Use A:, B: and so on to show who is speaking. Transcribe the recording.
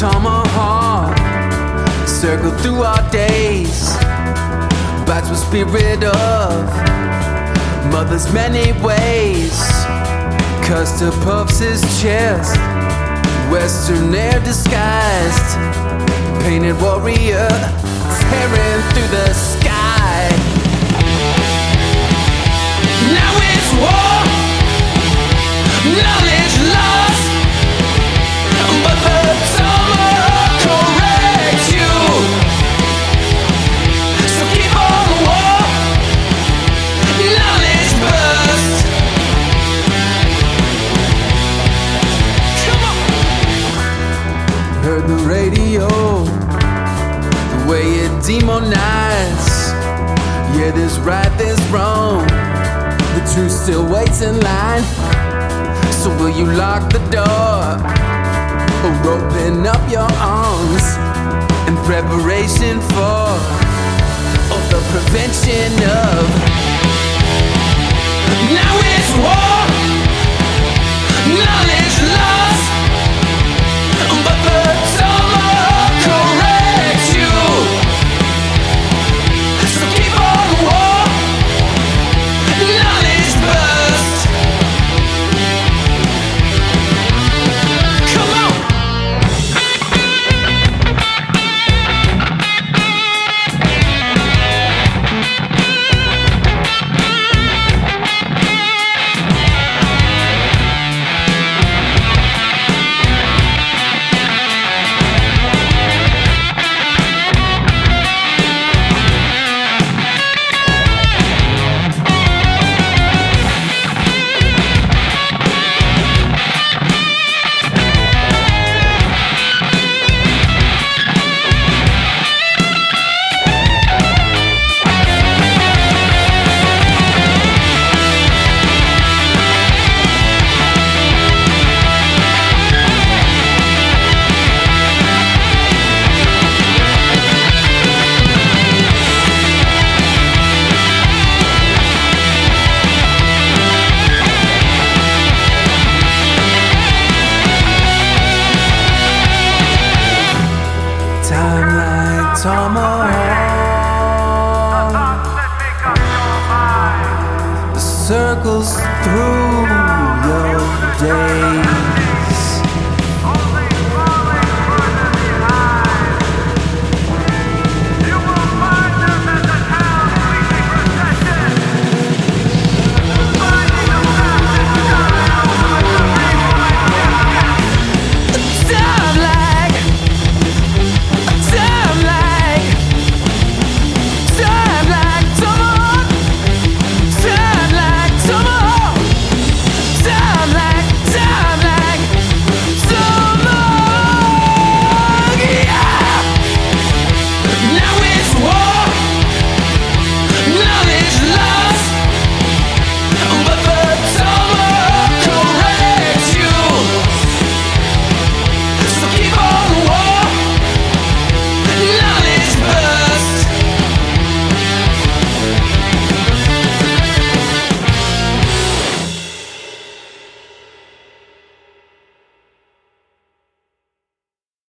A: tomahawk, circle through our days, bites with spirit of mother's many ways. Custard puffs his chest, western air disguised, painted warrior tearing through the sky. Now it's war, knowledge lost, but the tomahawk corrects you. So keep on the war, knowledge burst. Come on. Heard the radio, the way it demonized. Yeah, there's right, there's wrong, the truth still waits in line. So will you lock the door or open up your arms in preparation for the prevention of? Now it's war, knowledge lost, but the tomahawk corrects you. So keep on the war, knowledge burst. Come on. Time like tomahawk circles through your day.